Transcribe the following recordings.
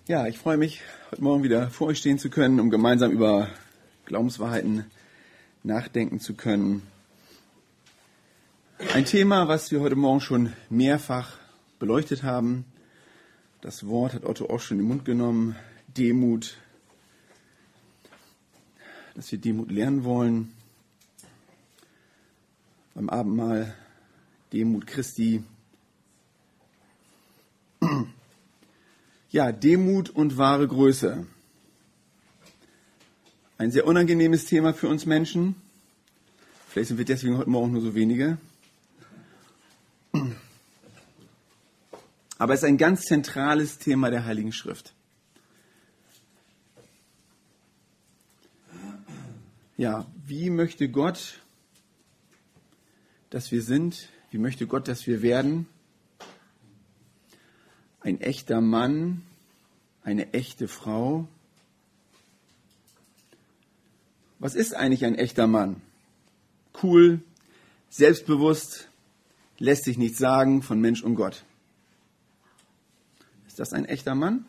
Ja, ich freue mich, heute Morgen wieder vor euch stehen zu können, um gemeinsam über Glaubenswahrheiten nachdenken zu können. Ein Thema, was wir heute Morgen schon mehrfach beleuchtet haben. Das Wort hat Otto auch schon in den Mund genommen. Demut. Dass wir Demut lernen wollen. Beim Abendmahl Demut Christi. Ja, Demut und wahre Größe. Ein sehr unangenehmes Thema für uns Menschen. Vielleicht sind wir deswegen heute Morgen nur so wenige. Aber es ist ein ganz zentrales Thema der Heiligen Schrift. Ja, wie möchte Gott, dass wir sind? Wie möchte Gott, dass wir werden? Ein echter Mann, eine echte Frau. Was ist eigentlich ein echter Mann? Cool, selbstbewusst, lässt sich nichts sagen von Mensch und Gott. Ist das ein echter Mann?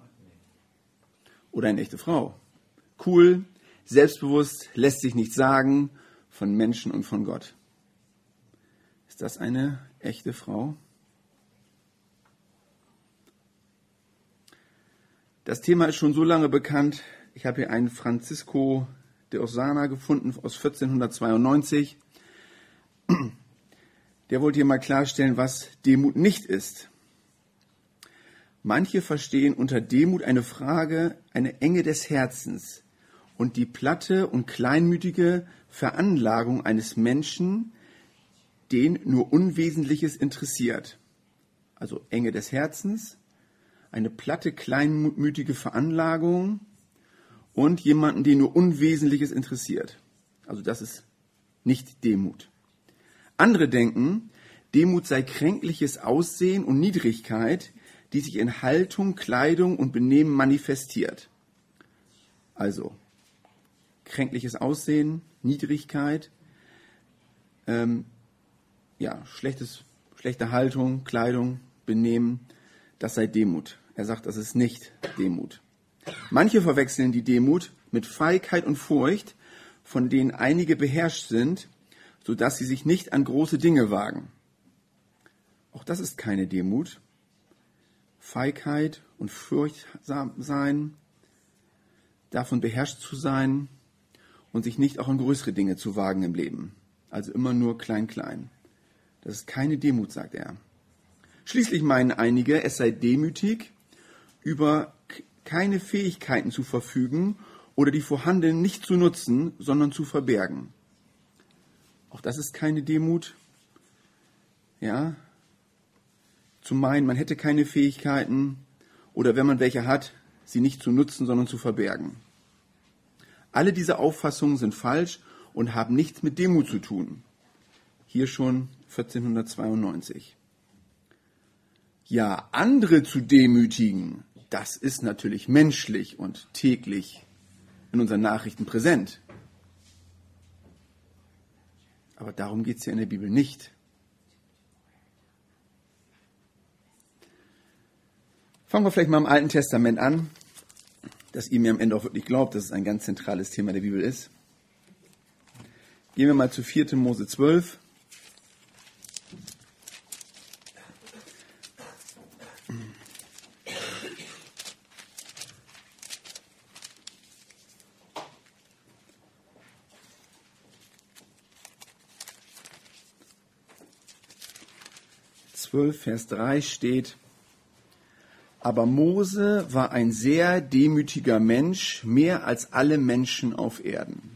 Oder eine echte Frau? Cool, selbstbewusst, lässt sich nichts sagen von Menschen und von Gott. Ist das eine echte Frau? Das Thema ist schon so lange bekannt. Ich habe hier einen Francisco de Osana gefunden aus 1492. Der wollte hier mal klarstellen, was Demut nicht ist. Manche verstehen unter Demut eine Frage, eine Enge des Herzens und die platte und kleinmütige Veranlagung eines Menschen, den nur Unwesentliches interessiert. Also Enge des Herzens, eine platte, kleinmütige Veranlagung und jemanden, den nur Unwesentliches interessiert. Also das ist nicht Demut. Andere denken, Demut sei kränkliches Aussehen und Niedrigkeit, die sich in Haltung, Kleidung und Benehmen manifestiert. Also kränkliches Aussehen, Niedrigkeit, schlechte Haltung, Kleidung, Benehmen, das sei Demut. Er sagt, das ist nicht Demut. Manche verwechseln die Demut mit Feigheit und Furcht, von denen einige beherrscht sind, sodass sie sich nicht an große Dinge wagen. Auch das ist keine Demut. Feigheit und furchtsam sein, davon beherrscht zu sein und sich nicht auch an größere Dinge zu wagen im Leben. Also immer nur klein, klein. Das ist keine Demut, sagt er. Schließlich meinen einige, es sei demütig, über keine Fähigkeiten zu verfügen oder die vorhandenen nicht zu nutzen, sondern zu verbergen. Auch das ist keine Demut. Ja, zu meinen, man hätte keine Fähigkeiten oder wenn man welche hat, sie nicht zu nutzen, sondern zu verbergen. Alle diese Auffassungen sind falsch und haben nichts mit Demut zu tun. Hier schon 1492. Ja, andere zu demütigen, das ist natürlich menschlich und täglich in unseren Nachrichten präsent. Aber darum geht es ja in der Bibel nicht. Fangen wir vielleicht mal im Alten Testament an, dass ihr mir am Ende auch wirklich glaubt, dass es ein ganz zentrales Thema der Bibel ist. Gehen wir mal zu 4. Mose 12. Vers 3 steht: Aber Mose war ein sehr demütiger Mensch, mehr als alle Menschen auf Erden.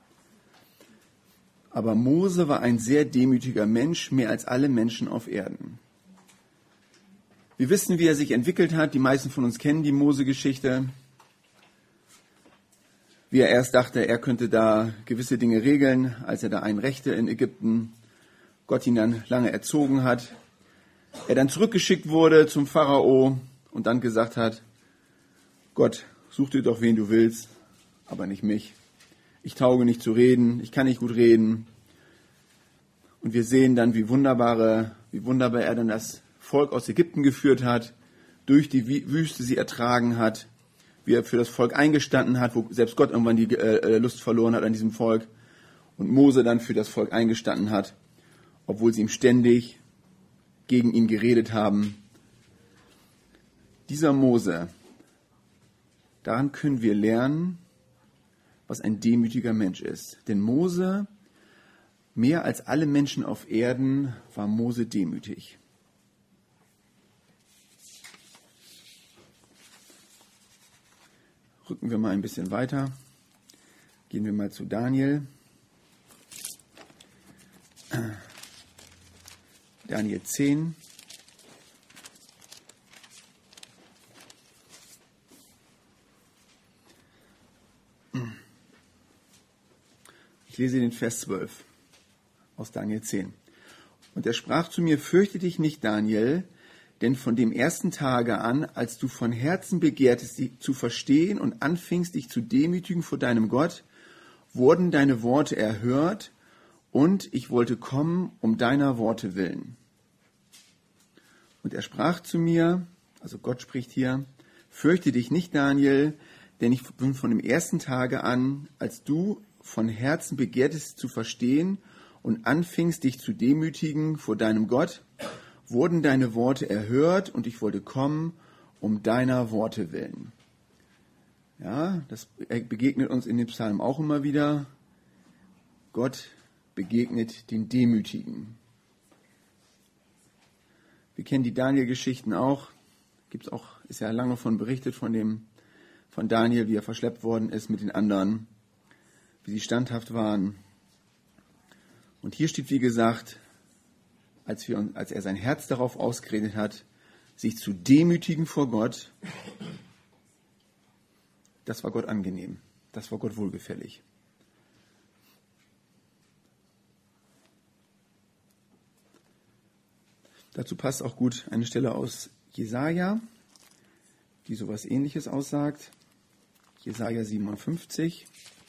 Aber Mose war ein sehr demütiger Mensch, mehr als alle Menschen auf Erden. Wir wissen, wie er sich entwickelt hat. Die meisten von uns kennen die Mose-Geschichte. Wie er erst dachte, er könnte da gewisse Dinge regeln, als er da einrechte in Ägypten. Gott ihn dann lange erzogen hat. Er dann zurückgeschickt wurde zum Pharao und dann gesagt hat: Gott, such dir doch, wen du willst, aber nicht mich. Ich tauge nicht zu reden, ich kann nicht gut reden. Und wir sehen dann, wie wunderbar er dann das Volk aus Ägypten geführt hat, durch die Wüste sie ertragen hat, wie er für das Volk eingestanden hat, wo selbst Gott irgendwann die Lust verloren hat an diesem Volk und Mose dann für das Volk eingestanden hat, obwohl sie ihm ständig gegen ihn geredet haben. Dieser Mose, daran können wir lernen, was ein demütiger Mensch ist. Denn Mose, mehr als alle Menschen auf Erden, war Mose demütig. Rücken wir mal ein bisschen weiter. Gehen wir mal zu Daniel. Daniel 10. Ich lese den Vers 12 aus Daniel 10. Und er sprach zu mir, fürchte dich nicht, Daniel, denn von dem ersten Tage an, als du von Herzen begehrtest, dich zu verstehen und anfingst, dich zu demütigen vor deinem Gott, wurden deine Worte erhört und ich wollte kommen um deiner Worte willen. Und er sprach zu mir, also Gott spricht hier, fürchte dich nicht, Daniel, denn ich bin von dem ersten Tage an, als du von Herzen begehrtest zu verstehen und anfingst, dich zu demütigen vor deinem Gott, wurden deine Worte erhört und ich wollte kommen um deiner Worte willen. Ja, das begegnet uns in dem Psalm auch immer wieder. Gott begegnet den Demütigen. Wir kennen die Daniel-Geschichten auch. Ist ja lange von berichtet von Daniel, wie er verschleppt worden ist mit den anderen, wie sie standhaft waren. Und hier steht, wie gesagt, als er sein Herz darauf ausgerichtet hat, sich zu demütigen vor Gott, das war Gott angenehm, das war Gott wohlgefällig. Dazu passt auch gut eine Stelle aus Jesaja, die sowas Ähnliches aussagt. Jesaja 57.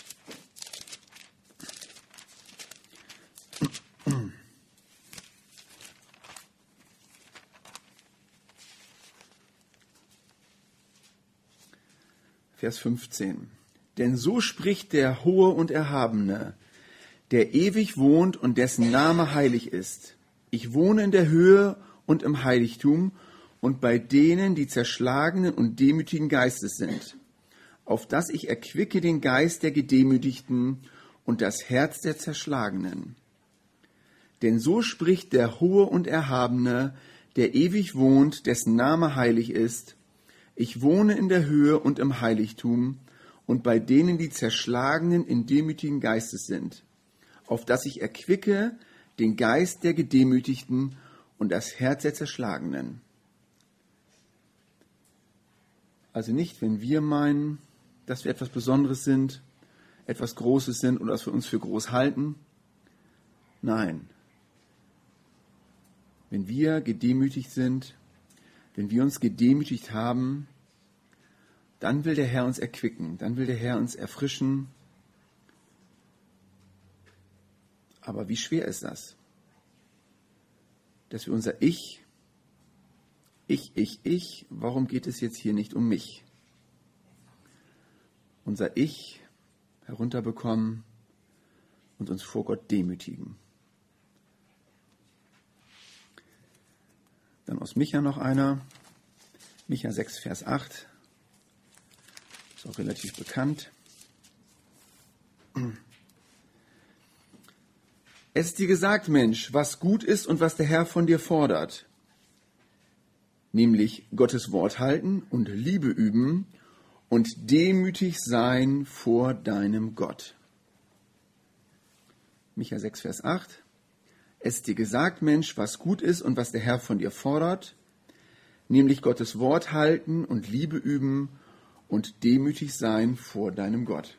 Vers 15. Denn so spricht der Hohe und Erhabene, der ewig wohnt und dessen Name heilig ist. Ich wohne in der Höhe und im Heiligtum und bei denen, die zerschlagenen und demütigen Geistes sind, auf dass ich erquicke den Geist der Gedemütigten und das Herz der Zerschlagenen. Denn so spricht der Hohe und Erhabene, der ewig wohnt, dessen Name heilig ist. Ich wohne in der Höhe und im Heiligtum und bei denen, die zerschlagenen in demütigen Geistes sind, auf dass ich erquicke den Geist der Gedemütigten und das Herz der Zerschlagenen. Also nicht, wenn wir meinen, dass wir etwas Besonderes sind, etwas Großes sind oder dass wir uns für groß halten. Nein. Wenn wir gedemütigt sind, wenn wir uns gedemütigt haben, dann will der Herr uns erquicken, dann will der Herr uns erfrischen. Aber wie schwer ist das? Dass wir unser Ich, warum geht es jetzt hier nicht um mich? Unser Ich herunterbekommen und uns vor Gott demütigen. Dann aus Micha noch einer. Micha 6, Vers 8. Ist auch relativ bekannt. Es ist dir gesagt, Mensch, was gut ist und was der Herr von dir fordert. Nämlich Gottes Wort halten und Liebe üben und demütig sein vor deinem Gott. Micha 6, Vers 8. Es ist dir gesagt, Mensch, was gut ist und was der Herr von dir fordert, nämlich Gottes Wort halten und Liebe üben und demütig sein vor deinem Gott.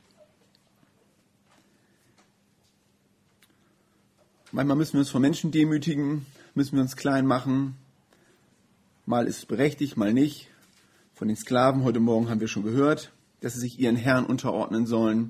Manchmal müssen wir uns vor Menschen demütigen, müssen wir uns klein machen. Mal ist es berechtigt, mal nicht. Von den Sklaven heute Morgen haben wir schon gehört, dass sie sich ihren Herrn unterordnen sollen.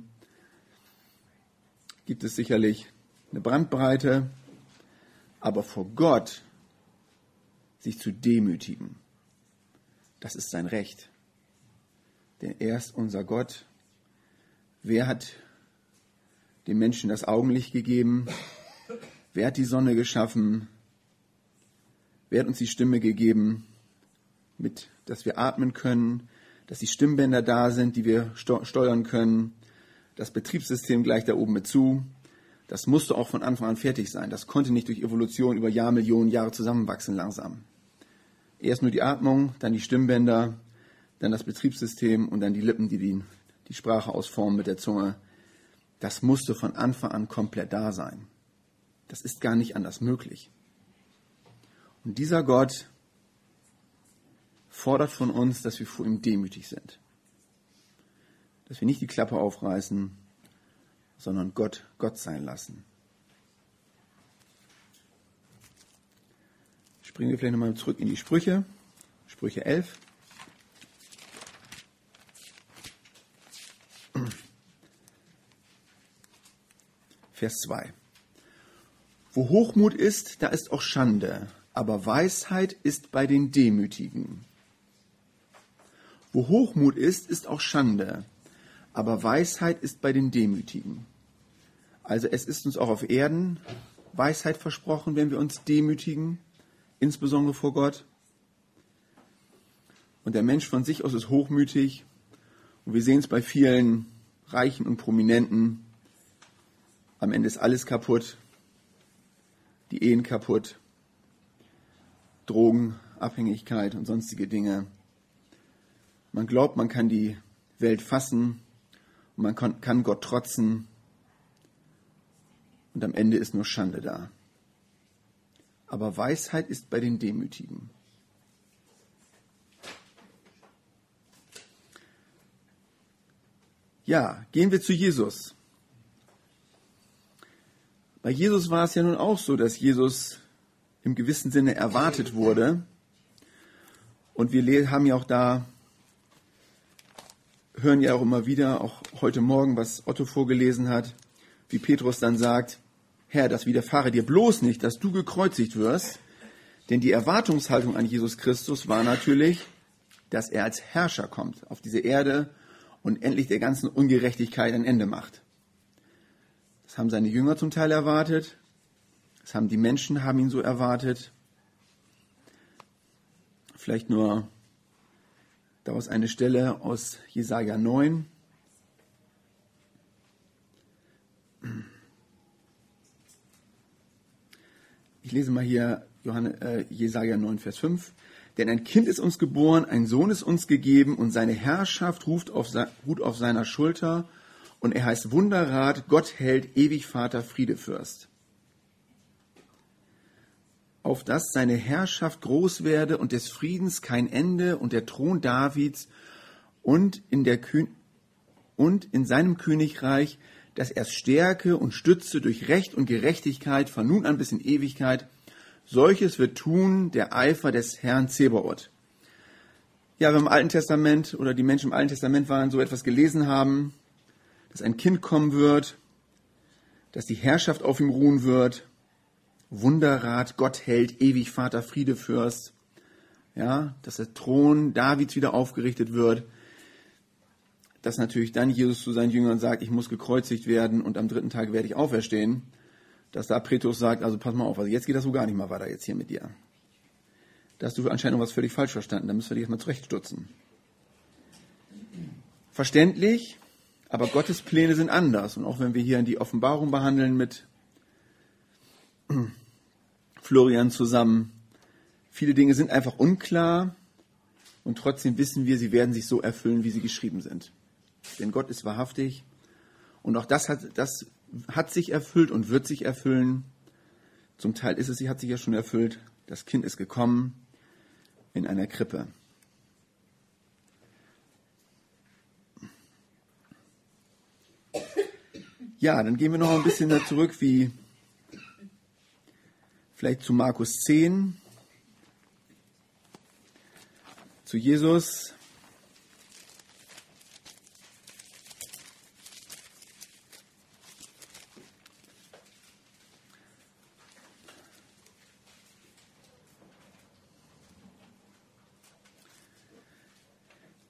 Gibt es sicherlich eine Bandbreite. Aber vor Gott sich zu demütigen, Das ist sein Recht. Denn er ist unser Gott. Wer hat dem Menschen das Augenlicht gegeben? Wer hat die Sonne geschaffen? Wer hat uns die Stimme gegeben, dass wir atmen können, dass die Stimmbänder da sind, die wir steuern können? Das Betriebssystem gleicht da oben mit zu. Das musste auch von Anfang an fertig sein. Das konnte nicht durch Evolution über Jahrmillionen Jahre zusammenwachsen langsam. Erst nur die Atmung, dann die Stimmbänder, dann das Betriebssystem und dann die Lippen, die die Sprache ausformen mit der Zunge. Das musste von Anfang an komplett da sein. Das ist gar nicht anders möglich. Und dieser Gott fordert von uns, dass wir vor ihm demütig sind. Dass wir nicht die Klappe aufreißen, sondern Gott sein lassen. Springen wir vielleicht nochmal zurück in die Sprüche. Sprüche 11. Vers 2. Wo Hochmut ist, da ist auch Schande, aber Weisheit ist bei den Demütigen. Wo Hochmut ist auch Schande, aber Weisheit ist bei den Demütigen. Also es ist uns auch auf Erden Weisheit versprochen, wenn wir uns demütigen, insbesondere vor Gott. Und der Mensch von sich aus ist hochmütig. Und wir sehen es bei vielen Reichen und Prominenten. Am Ende ist alles kaputt. Die Ehen kaputt. Drogen, Abhängigkeit und sonstige Dinge. Man glaubt, man kann die Welt fassen und man kann Gott trotzen. Und am Ende ist nur Schande da. Aber Weisheit ist bei den Demütigen. Ja, gehen wir zu Jesus. Bei Jesus war es ja nun auch so, dass Jesus im gewissen Sinne erwartet wurde. Und wir haben ja auch da, hören ja auch immer wieder, auch heute Morgen, was Otto vorgelesen hat, wie Petrus dann sagt, Herr, das widerfahre dir bloß nicht, dass du gekreuzigt wirst. Denn die Erwartungshaltung an Jesus Christus war natürlich, dass er als Herrscher kommt auf diese Erde und endlich der ganzen Ungerechtigkeit ein Ende macht. Das haben seine Jünger zum Teil erwartet. Die Menschen haben ihn so erwartet. Vielleicht nur daraus eine Stelle aus Jesaja 9. Ich lese mal hier Jesaja 9, Vers 5. Denn ein Kind ist uns geboren, ein Sohn ist uns gegeben und seine Herrschaft ruht auf seiner Schulter und er heißt Wunderrat, Gott hält, ewig Vater, Friedefürst. Auf dass seine Herrschaft groß werde und des Friedens kein Ende und der Thron Davids und in seinem Königreich, dass er stärke und stütze durch Recht und Gerechtigkeit von nun an bis in Ewigkeit. Solches wird tun der Eifer des Herrn Zebaoth. Ja, wenn im Alten Testament oder die Menschen im Alten Testament waren, so etwas gelesen haben, dass ein Kind kommen wird, dass die Herrschaft auf ihm ruhen wird, Wunderrat, Gott hält, ewig Vater, Friedefürst, ja, dass der Thron Davids wieder aufgerichtet wird, dass natürlich dann Jesus zu seinen Jüngern sagt, ich muss gekreuzigt werden und am 3. Tag werde ich auferstehen, dass da Petrus sagt, also pass mal auf, also jetzt geht das so gar nicht mehr weiter jetzt hier mit dir. Da hast du anscheinend was völlig falsch verstanden, da müssen wir dich jetzt mal zurechtstutzen. Verständlich, aber Gottes Pläne sind anders. Und auch wenn wir hier in die Offenbarung behandeln mit Florian zusammen, viele Dinge sind einfach unklar und trotzdem wissen wir, sie werden sich so erfüllen, wie sie geschrieben sind. Denn Gott ist wahrhaftig und auch das hat sich erfüllt und wird sich erfüllen. Zum Teil hat sich ja schon erfüllt. Das Kind ist gekommen in einer Krippe. Ja, dann gehen wir noch ein bisschen da zurück, wie vielleicht zu Markus 10, zu Jesus.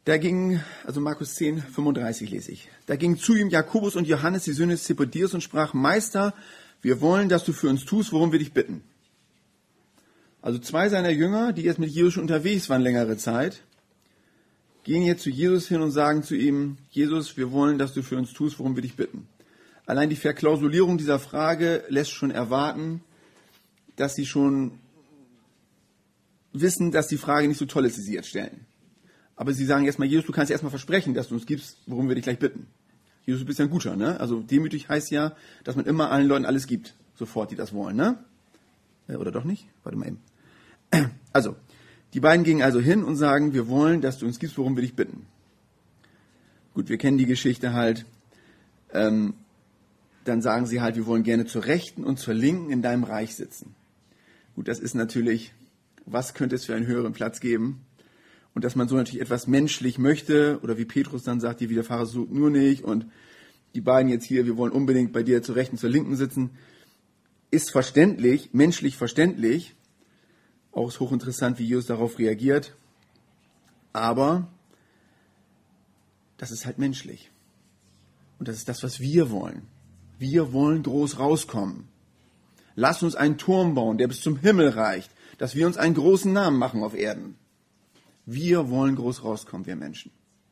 Da ging, also Markus 10, 35 lese ich. Da ging zu ihm Jakobus und Johannes, die Söhne Zebedeus, und sprach: Meister, wir wollen, dass du für uns tust, worum wir dich bitten. Also 2 seiner Jünger, die jetzt mit Jesus schon unterwegs waren längere Zeit, gehen jetzt zu Jesus hin und sagen zu ihm: Jesus, wir wollen, dass du für uns tust, worum wir dich bitten. Allein die Verklausulierung dieser Frage lässt schon erwarten, dass sie schon wissen, dass die Frage nicht so toll ist, die sie jetzt stellen. Aber sie sagen erstmal: Jesus, du kannst erstmal versprechen, dass du uns gibst, worum wir dich gleich bitten. Jesus, du bist ja ein Guter, ne? Also demütig heißt ja, dass man immer allen Leuten alles gibt, sofort, die das wollen, ne? Oder doch nicht? Warte mal eben. Also, die beiden gingen also hin und sagen: Wir wollen, dass du uns gibst, worum wir dich bitten. Gut, wir kennen die Geschichte halt. Dann sagen sie halt: Wir wollen gerne zur Rechten und zur Linken in deinem Reich sitzen. Gut, das ist natürlich, was könnte es für einen höheren Platz geben? Und dass man so natürlich etwas menschlich möchte, oder wie Petrus dann sagt, die Widerfahrer sucht nur nicht, und die beiden jetzt hier: Wir wollen unbedingt bei dir zur Rechten, zur Linken sitzen, ist verständlich, menschlich verständlich. Auch ist hochinteressant, wie Jesus darauf reagiert. Aber das ist halt menschlich. Und das ist das, was wir wollen. Wir wollen groß rauskommen. Lass uns einen Turm bauen, der bis zum Himmel reicht, dass wir uns einen großen Namen machen auf Erden. Wir wollen groß rauskommen, wir Menschen.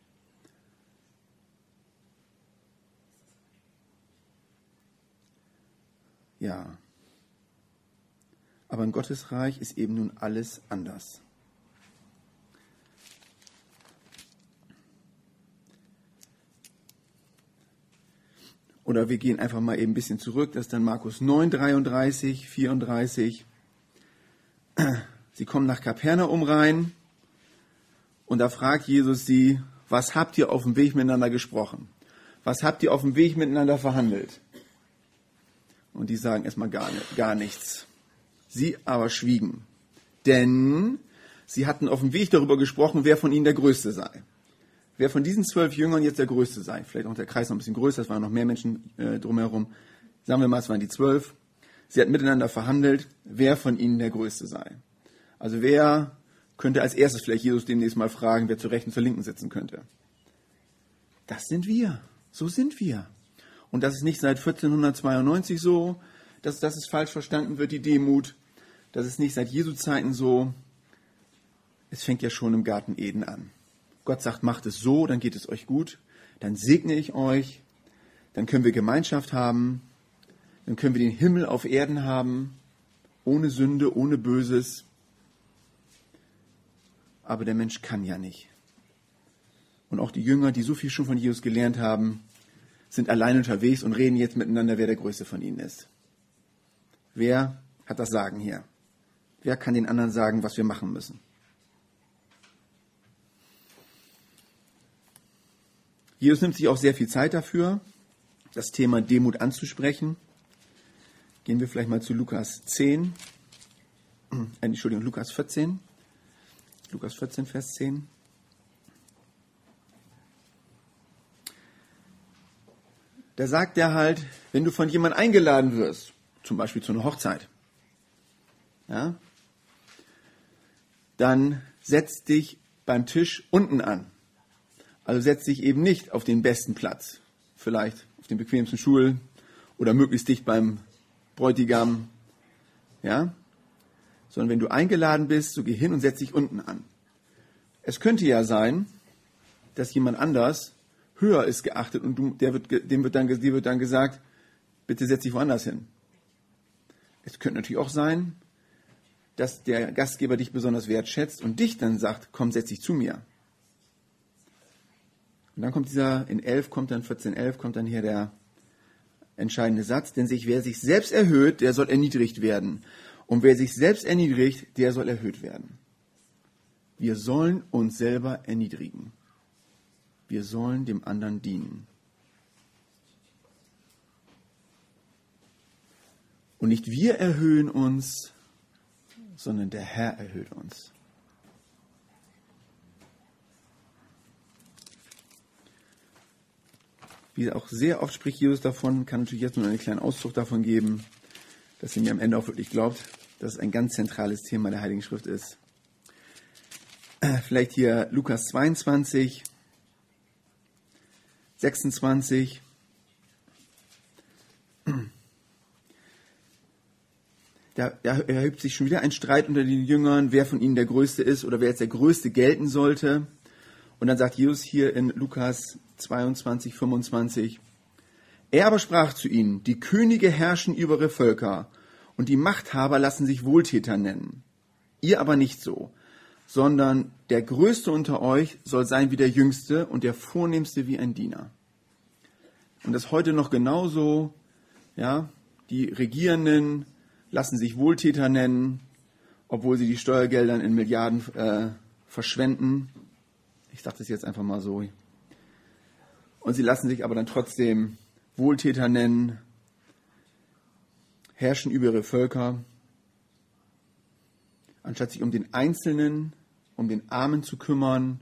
Ja. Aber in Gottes Reich ist eben nun alles anders. Oder wir gehen einfach mal eben ein bisschen zurück. Das ist dann Markus 9, 33, 34. Sie kommen nach Kapernaum rein und da fragt Jesus sie: Was habt ihr auf dem Weg miteinander gesprochen? Was habt ihr auf dem Weg miteinander verhandelt? Und die sagen erstmal gar nichts. Sie aber schwiegen, denn sie hatten auf dem Weg darüber gesprochen, wer von ihnen der Größte sei. Wer von diesen 12 Jüngern jetzt der Größte sei. Vielleicht auch der Kreis noch ein bisschen größer, es waren noch mehr Menschen drumherum. Sagen wir mal, es waren die 12. Sie hatten miteinander verhandelt, wer von ihnen der Größte sei. Also wer könnte als erstes vielleicht Jesus demnächst mal fragen, wer zur Rechten, zur Linken sitzen könnte. Das sind wir. So sind wir. Und das ist nicht seit 1492 so, dass es falsch verstanden wird, die Demut. Das ist nicht seit Jesu Zeiten so. Es fängt ja schon im Garten Eden an. Gott sagt: Macht es so, dann geht es euch gut. Dann segne ich euch. Dann können wir Gemeinschaft haben. Dann können wir den Himmel auf Erden haben. Ohne Sünde, ohne Böses. Aber der Mensch kann ja nicht. Und auch die Jünger, die so viel schon von Jesus gelernt haben, sind allein unterwegs und reden jetzt miteinander, wer der Größte von ihnen ist. Wer hat das Sagen hier? Wer kann den anderen sagen, was wir machen müssen? Jesus nimmt sich auch sehr viel Zeit dafür, das Thema Demut anzusprechen. Gehen wir vielleicht mal zu Lukas 14. Lukas 14, Vers 10. Da sagt er halt, wenn du von jemandem eingeladen wirst, zum Beispiel zu einer Hochzeit, ja, dann setz dich beim Tisch unten an. Also setz dich eben nicht auf den besten Platz, vielleicht auf den bequemsten Stuhl oder möglichst dicht beim Bräutigam, ja, sondern wenn du eingeladen bist, so geh hin und setz dich unten an. Es könnte ja sein, dass jemand anders höher ist geachtet und dir wird dann gesagt, bitte setz dich woanders hin. Es könnte natürlich auch sein, dass der Gastgeber dich besonders wertschätzt und dich dann sagt: Komm, setz dich zu mir. Und dann kommt in 14,11 kommt dann hier der entscheidende Satz: Denn wer sich selbst erhöht, der soll erniedrigt werden. Und wer sich selbst erniedrigt, der soll erhöht werden. Wir sollen uns selber erniedrigen. Wir sollen dem anderen dienen. Und nicht wir erhöhen uns, sondern der Herr erhöht uns. Wie auch sehr oft spricht Jesus davon, kann natürlich jetzt nur einen kleinen Auszug davon geben, dass ihr mir am Ende auch wirklich glaubt, dass es ein ganz zentrales Thema der Heiligen Schrift ist. Vielleicht hier Lukas 22, 26. Da erhebt sich schon wieder ein Streit unter den Jüngern, wer von ihnen der Größte ist oder wer jetzt der Größte gelten sollte. Und dann sagt Jesus hier in Lukas 22, 25, er aber sprach zu ihnen, die Könige herrschen über ihre Völker und die Machthaber lassen sich Wohltäter nennen. Ihr aber nicht so, sondern der Größte unter euch soll sein wie der Jüngste und der Vornehmste wie ein Diener. Und das heute noch genauso, ja, die Regierenden lassen sich Wohltäter nennen, obwohl sie die Steuergelder in Milliarden verschwenden. Ich sage das jetzt einfach mal so. Und sie lassen sich aber dann trotzdem Wohltäter nennen, herrschen über ihre Völker, anstatt sich um den Einzelnen, um den Armen zu kümmern,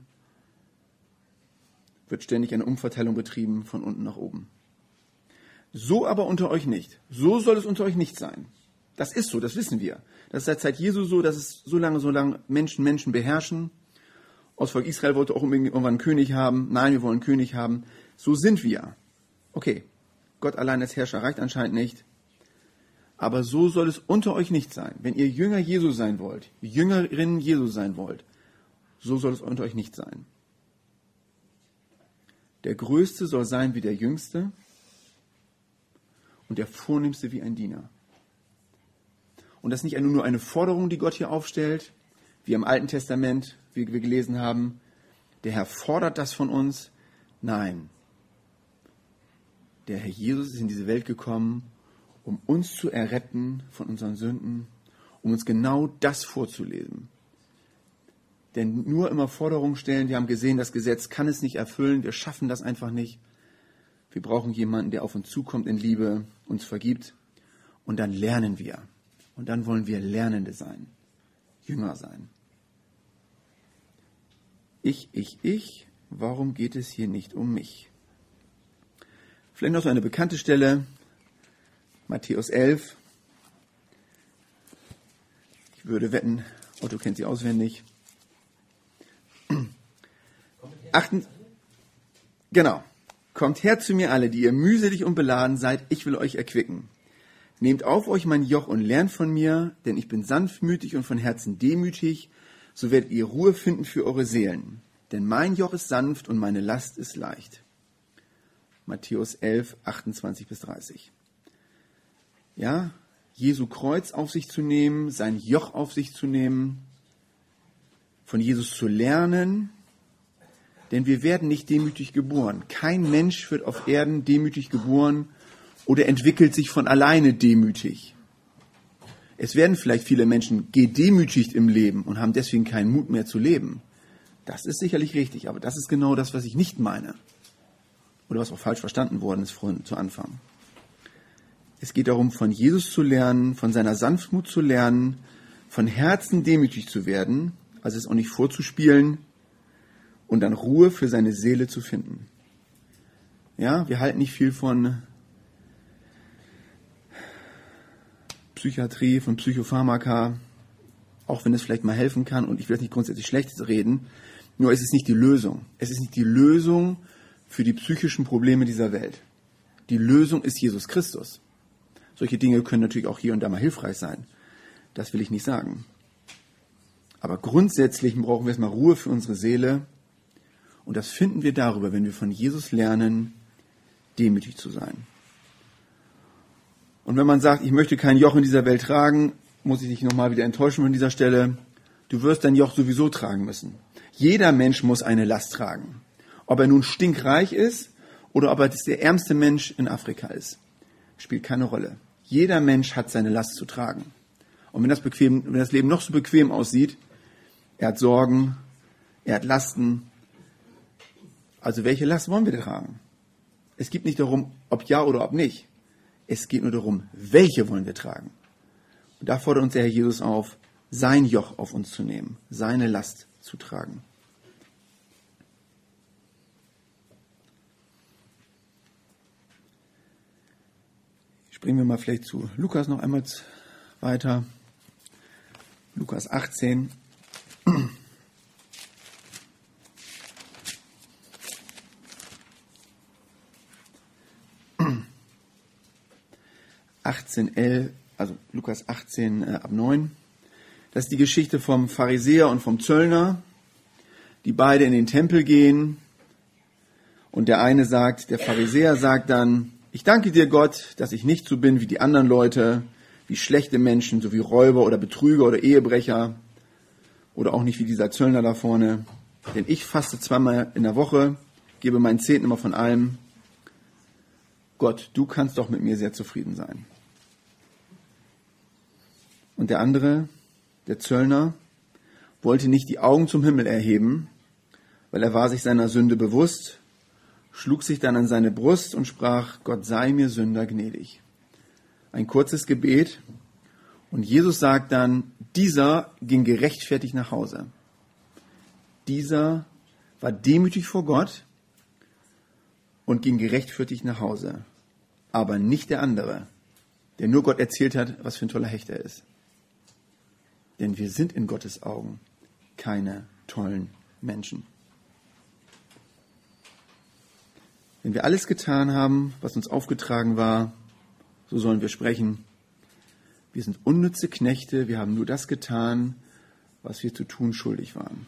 wird ständig eine Umverteilung betrieben von unten nach oben. So aber unter euch nicht. So soll es unter euch nicht sein. Das ist so, das wissen wir. Das ist seit Zeit Jesu so, dass es so lange Menschen beherrschen. Aus Volk Israel wollte auch irgendwann einen König haben. Nein, wir wollen einen König haben. So sind wir. Okay, Gott allein als Herrscher reicht anscheinend nicht. Aber so soll es unter euch nicht sein. Wenn ihr Jünger Jesu sein wollt, Jüngerinnen Jesu sein wollt, so soll es unter euch nicht sein. Der Größte soll sein wie der Jüngste und der Vornehmste wie ein Diener. Und das ist nicht nur eine Forderung, die Gott hier aufstellt, wie im Alten Testament, wie wir gelesen haben. Der Herr fordert das von uns. Nein. Der Herr Jesus ist in diese Welt gekommen, um uns zu erretten von unseren Sünden, um uns genau das vorzulesen. Denn nur immer Forderungen stellen, wir haben gesehen, das Gesetz kann es nicht erfüllen, wir schaffen das einfach nicht. Wir brauchen jemanden, der auf uns zukommt in Liebe, uns vergibt und dann lernen wir. Und dann wollen wir Lernende sein, Jünger sein. Ich, warum geht es hier nicht um mich? Vielleicht noch so eine bekannte Stelle, Matthäus 11. Ich würde wetten, Otto kennt sie auswendig. Genau. Kommt her zu mir alle, die ihr mühselig und beladen seid, ich will euch erquicken. Nehmt auf euch mein Joch und lernt von mir, denn ich bin sanftmütig und von Herzen demütig, so werdet ihr Ruhe finden für eure Seelen. Denn mein Joch ist sanft und meine Last ist leicht. Matthäus 11, 28 bis 30. Ja, Jesu Kreuz auf sich zu nehmen, sein Joch auf sich zu nehmen, von Jesus zu lernen, denn wir werden nicht demütig geboren. Kein Mensch wird auf Erden demütig geboren oder entwickelt sich von alleine demütig. Es werden vielleicht viele Menschen gedemütigt im Leben und haben deswegen keinen Mut mehr zu leben. Das ist sicherlich richtig, aber das ist genau das, was ich nicht meine. Oder was auch falsch verstanden worden ist vorhin zu Anfang. Es geht darum, von Jesus zu lernen, von seiner Sanftmut zu lernen, von Herzen demütig zu werden, also es auch nicht vorzuspielen und dann Ruhe für seine Seele zu finden. Ja, wir halten nicht viel von Psychiatrie, von Psychopharmaka, auch wenn es vielleicht mal helfen kann und ich will das nicht grundsätzlich schlecht reden, nur es ist nicht die Lösung. Es ist nicht die Lösung für die psychischen Probleme dieser Welt. Die Lösung ist Jesus Christus. Solche Dinge können natürlich auch hier und da mal hilfreich sein. Das will ich nicht sagen. Aber grundsätzlich brauchen wir erstmal Ruhe für unsere Seele und das finden wir darüber, wenn wir von Jesus lernen, demütig zu sein. Und wenn man sagt, ich möchte kein Joch in dieser Welt tragen, muss ich dich nochmal wieder enttäuschen von dieser Stelle. Du wirst dein Joch sowieso tragen müssen. Jeder Mensch muss eine Last tragen. Ob er nun stinkreich ist oder ob er der ärmste Mensch in Afrika ist, spielt keine Rolle. Jeder Mensch hat seine Last zu tragen. Und wenn das Leben noch so bequem aussieht, er hat Sorgen, er hat Lasten. Also welche Last wollen wir tragen? Es geht nicht darum, ob ja oder ob nicht. Es geht nur darum, welche wollen wir tragen. Und da fordert uns der Herr Jesus auf, sein Joch auf uns zu nehmen, seine Last zu tragen. Springen wir mal vielleicht zu Lukas noch einmal weiter. Lukas 18. 18,11, also Lukas 18 ab 9. Das ist die Geschichte vom Pharisäer und vom Zöllner, die beide in den Tempel gehen. Und der eine sagt, der Pharisäer sagt dann, ich danke dir Gott, dass ich nicht so bin wie die anderen Leute, wie schlechte Menschen, so wie Räuber oder Betrüger oder Ehebrecher oder auch nicht wie dieser Zöllner da vorne. Denn ich faste 2-mal in der Woche, gebe meinen Zehnten immer von allem. Gott, du kannst doch mit mir sehr zufrieden sein. Und der andere, der Zöllner, wollte nicht die Augen zum Himmel erheben, weil er war sich seiner Sünde bewusst, schlug sich dann an seine Brust und sprach, Gott sei mir Sünder gnädig. Ein kurzes Gebet und Jesus sagt dann, dieser ging gerechtfertigt nach Hause. Dieser war demütig vor Gott und ging gerechtfertigt nach Hause. Aber nicht der andere, der nur Gott erzählt hat, was für ein toller Hecht er ist. Denn wir sind in Gottes Augen keine tollen Menschen. Wenn wir alles getan haben, was uns aufgetragen war, so sollen wir sprechen. Wir sind unnütze Knechte, wir haben nur das getan, was wir zu tun schuldig waren.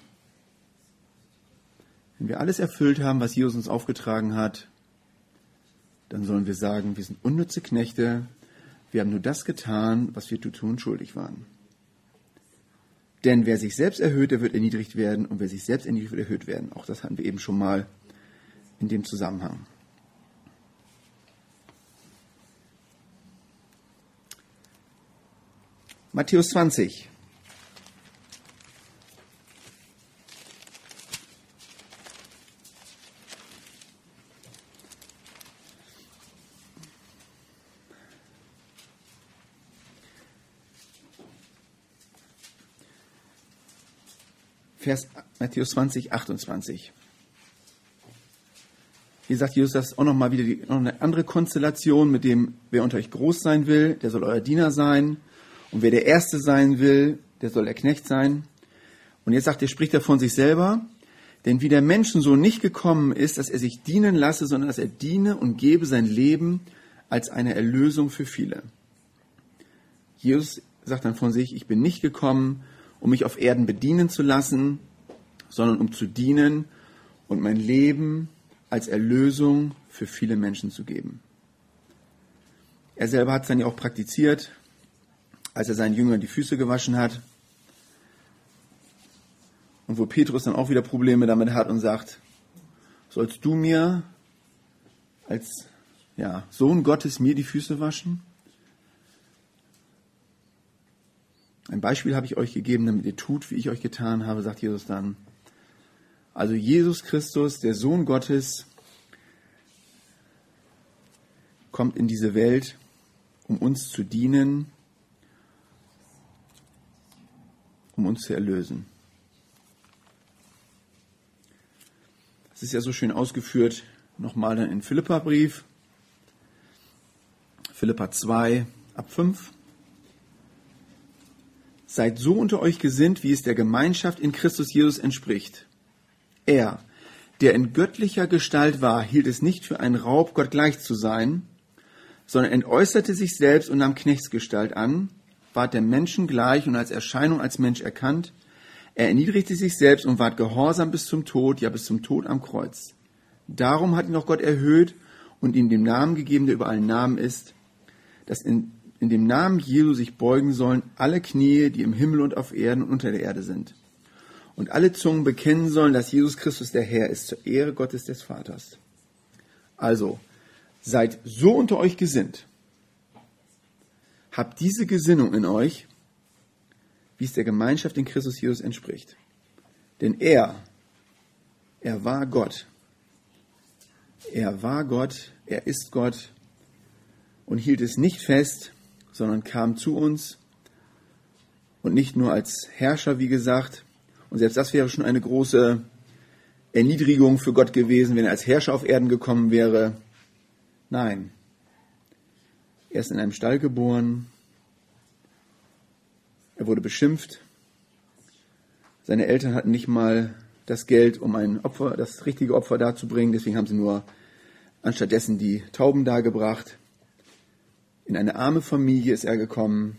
Wenn wir alles erfüllt haben, was Jesus uns aufgetragen hat, dann sollen wir sagen, wir sind unnütze Knechte, wir haben nur das getan, was wir zu tun schuldig waren. Denn wer sich selbst erhöht, der wird erniedrigt werden, und wer sich selbst erniedrigt, wird erhöht werden. Auch das hatten wir eben schon mal in dem Zusammenhang. Matthäus 20. Vers Matthäus 20, 28. Hier sagt Jesus, das ist auch nochmal wieder noch eine andere Konstellation mit dem, wer unter euch groß sein will, der soll euer Diener sein. Und wer der Erste sein will, der soll der Knecht sein. Und jetzt spricht er von sich selber. Denn wie der Menschensohn nicht gekommen ist, dass er sich dienen lasse, sondern dass er diene und gebe sein Leben als eine Erlösung für viele. Jesus sagt dann von sich, ich bin nicht gekommen, um mich auf Erden bedienen zu lassen, sondern um zu dienen und mein Leben als Erlösung für viele Menschen zu geben. Er selber hat es dann ja auch praktiziert, als er seinen Jüngern die Füße gewaschen hat. Und wo Petrus dann auch wieder Probleme damit hat und sagt, sollst du mir als Sohn Gottes mir die Füße waschen? Ein Beispiel habe ich euch gegeben, damit ihr tut, wie ich euch getan habe, sagt Jesus dann. Also Jesus Christus, der Sohn Gottes, kommt in diese Welt, um uns zu dienen, um uns zu erlösen. Das ist ja so schön ausgeführt, nochmal dann in Philipperbrief, Philipper 2, ab 5. Seid so unter euch gesinnt, wie es der Gemeinschaft in Christus Jesus entspricht. Er, der in göttlicher Gestalt war, hielt es nicht für einen Raub, Gott gleich zu sein, sondern entäußerte sich selbst und nahm Knechtsgestalt an, ward der Menschen gleich und als Erscheinung als Mensch erkannt. Er erniedrigte sich selbst und ward gehorsam bis zum Tod, ja bis zum Tod am Kreuz. Darum hat ihn auch Gott erhöht und ihm den Namen gegeben, der über allen Namen ist, dass in dem Namen Jesu sich beugen sollen alle Knie, die im Himmel und auf Erden und unter der Erde sind. Und alle Zungen bekennen sollen, dass Jesus Christus der Herr ist, zur Ehre Gottes des Vaters. Also, seid so unter euch gesinnt. Habt diese Gesinnung in euch, wie es der Gemeinschaft in Christus Jesus entspricht. Denn er war Gott. Er war Gott, er ist Gott und hielt es nicht fest, sondern kam zu uns und nicht nur als Herrscher, wie gesagt. Und selbst das wäre schon eine große Erniedrigung für Gott gewesen, wenn er als Herrscher auf Erden gekommen wäre. Nein, er ist in einem Stall geboren, er wurde beschimpft, seine Eltern hatten nicht mal das Geld, um das richtige Opfer darzubringen, deswegen haben sie nur anstattdessen die Tauben dargebracht. In eine arme Familie ist er gekommen,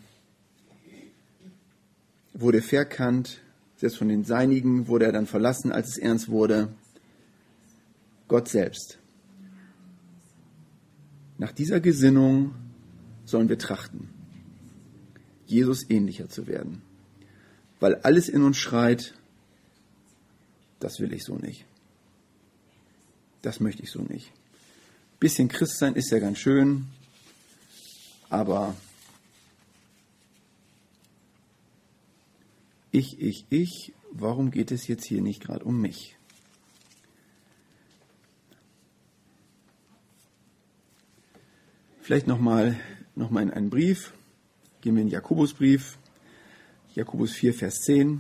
wurde verkannt, selbst von den Seinigen wurde er dann verlassen, als es ernst wurde. Gott selbst. Nach dieser Gesinnung sollen wir trachten, Jesus ähnlicher zu werden, weil alles in uns schreit, das will ich so nicht. Das möchte ich so nicht. Bisschen Christ sein ist ja ganz schön, aber warum geht es jetzt hier nicht gerade um mich? Vielleicht nochmal in einen Brief. Gehen wir in den Jakobusbrief. Jakobus 4, Vers 10.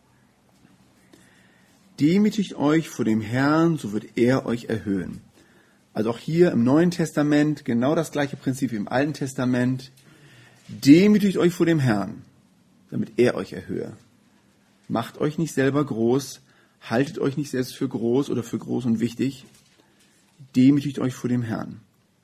Demütigt euch vor dem Herrn, so wird er euch erhöhen. Also auch hier im Neuen Testament genau das gleiche Prinzip wie im Alten Testament. Demütigt euch vor dem Herrn, damit er euch erhöhe. Macht euch nicht selber groß, haltet euch nicht selbst für groß oder für groß und wichtig. Demütigt euch vor dem Herrn.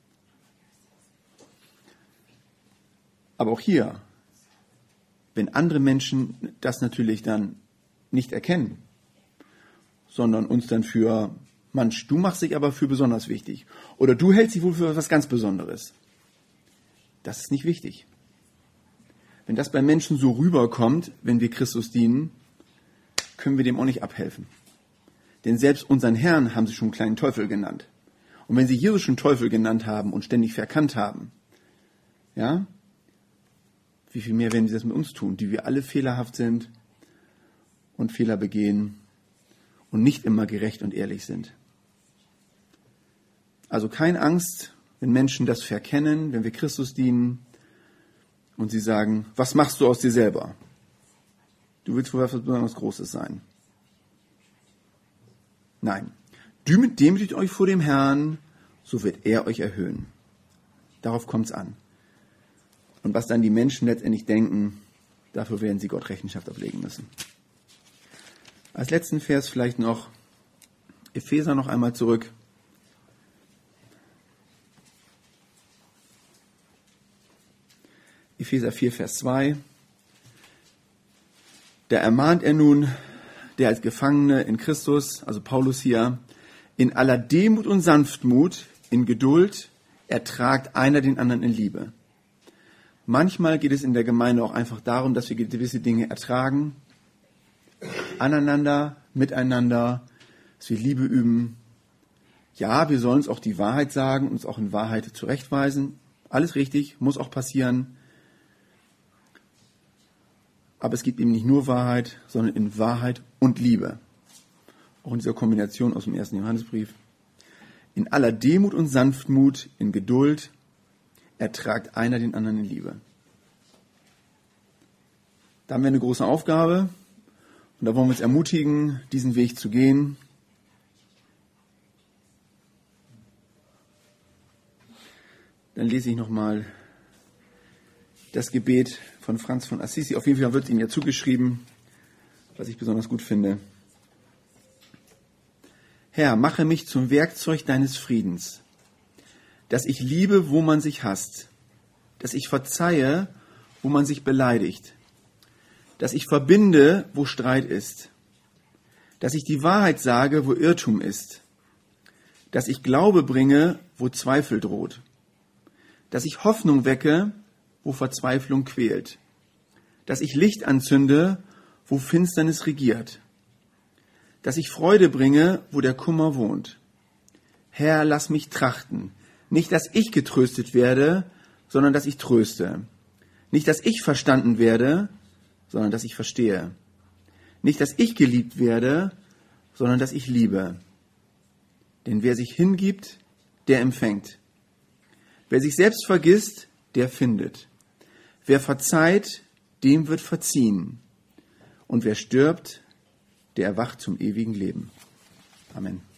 Aber auch hier, wenn andere Menschen das natürlich dann nicht erkennen, sondern uns dann für, Mensch, du machst dich aber für besonders wichtig oder du hältst dich wohl für etwas ganz Besonderes. Das ist nicht wichtig. Wenn das bei Menschen so rüberkommt, wenn wir Christus dienen, können wir dem auch nicht abhelfen. Denn selbst unseren Herrn haben sie schon einen kleinen Teufel genannt. Und wenn sie Jesus schon Teufel genannt haben und ständig verkannt haben, ja, wie viel mehr werden sie das mit uns tun, die wir alle fehlerhaft sind und Fehler begehen und nicht immer gerecht und ehrlich sind. Also keine Angst, wenn Menschen das verkennen, wenn wir Christus dienen und sie sagen, was machst du aus dir selber? Du willst wohl etwas besonders Großes sein. Nein, demütigt euch vor dem Herrn, so wird er euch erhöhen. Darauf kommt es an. Und was dann die Menschen letztendlich denken, dafür werden sie Gott Rechenschaft ablegen müssen. Als letzten Vers vielleicht noch Epheser noch einmal zurück. Epheser 4, Vers 2. Da ermahnt er nun, der als Gefangene in Christus, also Paulus hier, in aller Demut und Sanftmut, in Geduld, ertragt einer den anderen in Liebe. Manchmal geht es in der Gemeinde auch einfach darum, dass wir gewisse Dinge ertragen, aneinander, miteinander, dass wir Liebe üben. Ja, wir sollen uns auch die Wahrheit sagen, uns auch in Wahrheit zurechtweisen. Alles richtig, muss auch passieren. Aber es gibt eben nicht nur Wahrheit, sondern in Wahrheit und Liebe. Auch in dieser Kombination aus dem 1. Johannesbrief. In aller Demut und Sanftmut, in Geduld, ertragt einer den anderen in Liebe. Da haben wir eine große Aufgabe und da wollen wir uns ermutigen, diesen Weg zu gehen. Dann lese ich nochmal das Gebet von Franz von Assisi. Auf jeden Fall wird es ihm ja zugeschrieben, was ich besonders gut finde. Herr, mache mich zum Werkzeug deines Friedens, dass ich liebe, wo man sich hasst, dass ich verzeihe, wo man sich beleidigt, dass ich verbinde, wo Streit ist, dass ich die Wahrheit sage, wo Irrtum ist, dass ich Glaube bringe, wo Zweifel droht, dass ich Hoffnung wecke, wo Verzweiflung quält, dass ich Licht anzünde, wo Finsternis regiert, dass ich Freude bringe, wo der Kummer wohnt. Herr, lass mich trachten, nicht, dass ich getröstet werde, sondern dass ich tröste. Nicht, dass ich verstanden werde, sondern dass ich verstehe. Nicht, dass ich geliebt werde, sondern dass ich liebe. Denn wer sich hingibt, der empfängt. Wer sich selbst vergisst, der findet. Wer verzeiht, dem wird verziehen. Und wer stirbt, der erwacht zum ewigen Leben. Amen.